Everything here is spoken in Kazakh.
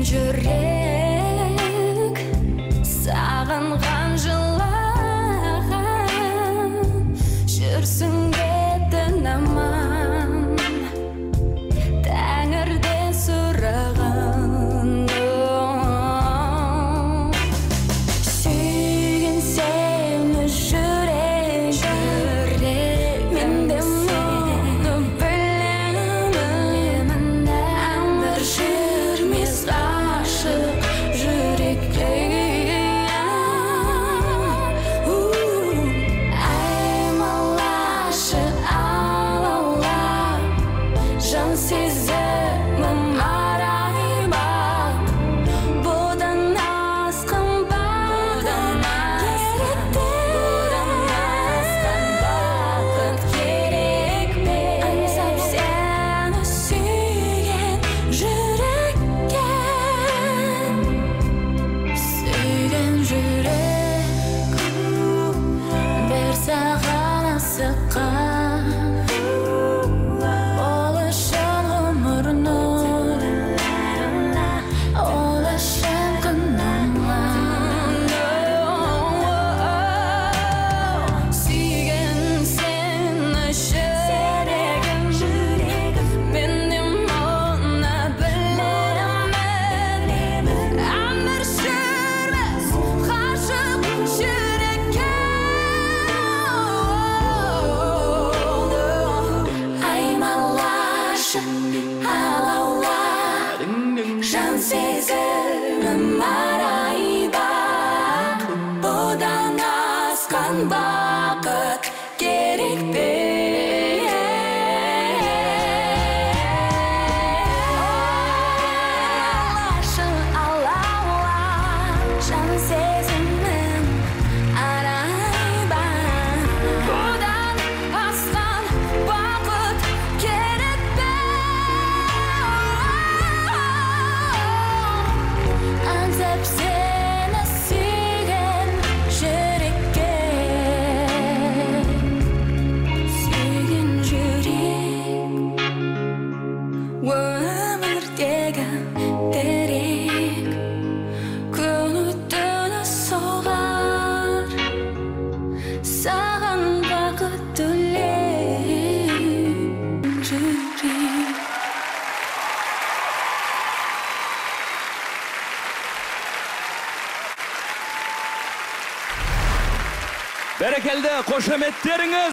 жүрек сағынған жылаған жүрсің бетін аман тәңірден сұраған сүйген сені жүрек мен де мұны білемін әмір жүрмес ғашық жүрекке аймалашы алаулап жан сезімім арайба бұдан асқан бақыт керек пе аңсап сені сүйген жүрекке сүйген жүрек бер саған асыққан ол үшін ғұмырын ол үшін күнәмін сүйген сені жүрегім мен де мұны білемін әмір жүрмес ғашық жүрекке аймалашы алаулап жан сезімім арайба бұдан асқан бақыт керек пе аймалашы алаулап жан сезімім арайба бұдан асқан бақыт керек пе аңсап сені сүйген жүрекке сүйген жүрек өмірдегі терек күні-түні соғар саған бақыт тілеп жүрек Бәрекелді, қошеметтеріңіз!